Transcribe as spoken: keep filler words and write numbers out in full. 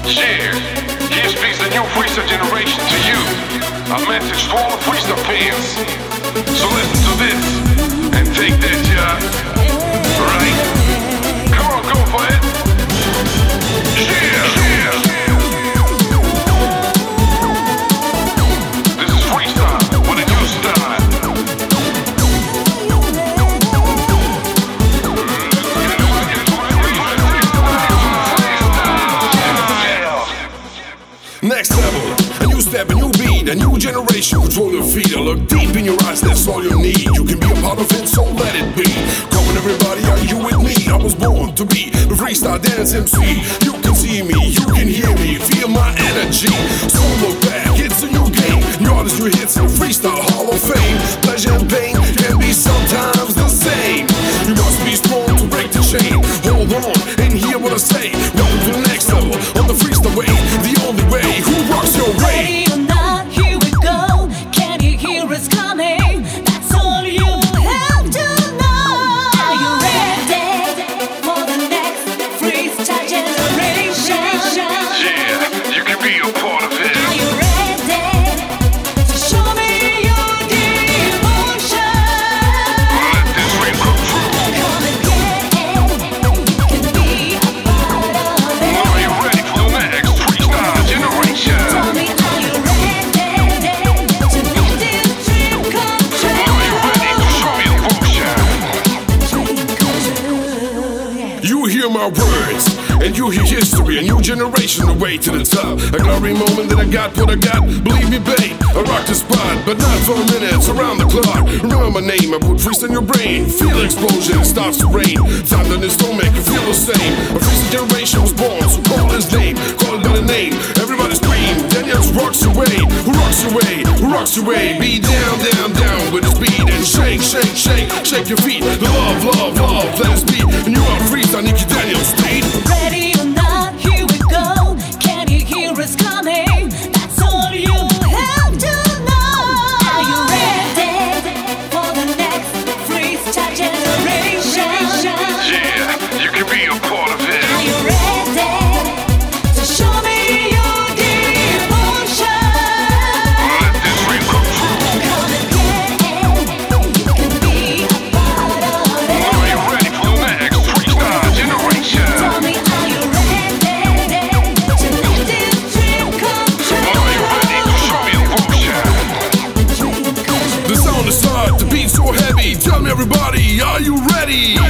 Yeah, here speaks the new freestyle generation to you. A message for all the freestyle fans. So listen to this and take that, yeah. Right? Come on, go for it. Yeah, yeah. This is freestyle with a new style. Next level, a new step, a new beat, a new generation. Control your feet, I look deep in your eyes, that's all you need. You can be a part of it, so let it be. Come on everybody, are you with me? I was born to be the freestyle dance M C. You can see me, you can hear me, feel my energy. So look back, it's a new game. New artists, new hits, and freestyle hall of fame. Pleasure and pain can be sometimes the same. You must be strong to break the chain. Hold on and hear what I say. Welcome to the next level on the freestyle way, the only way. Who rocks your way? Ready or not, here we go. Can you hear us coming? That's all you have to know. Are you ready for the next freestyle generation? Yeah, you can be a part of it. Are you ready to show me your devotion? Let this dream come true. Come and get it. You can be a part of it. Are you ready for the next freestyle generation? Tell me, are you ready to make this dream come true? Are you ready to show me devotion? Dream come true. You hear my words, and you hear history, a new generation, the way to the top. A glory moment that I got what I got. Believe me, babe, I rock the spot, but not for a minute, it's around the clock. Remember my name, I put freestyle in your brain. Feel the explosion, it starts to rain. Thunder in the stomach, you feel the same. A freestyle generation was born, so call his name, call it by the name. Everybody scream, Daniels rocks your way. Who rocks your way? Who rocks your way? Be down, down, down with his beat and shake, shake, shake, shake your feet. The love, love, love, let us beat. And you are freestyle, Nicky Daniels, beat. Ready or not, here we go. Can you hear us coming? That's all you have to know. Are you ready for the next freestyle generation? Yeah, you can be a part of it. Are you ready to show me your devotion? Let this dream come true. Come and get it. You can be a part of it. Are you ready for the next freestyle generation? Tell me, are you ready to make this dream come true? Are you ready to show me devotion? Dream come true. The sound is hard, the beat so heavy. Tell me everybody, are you ready?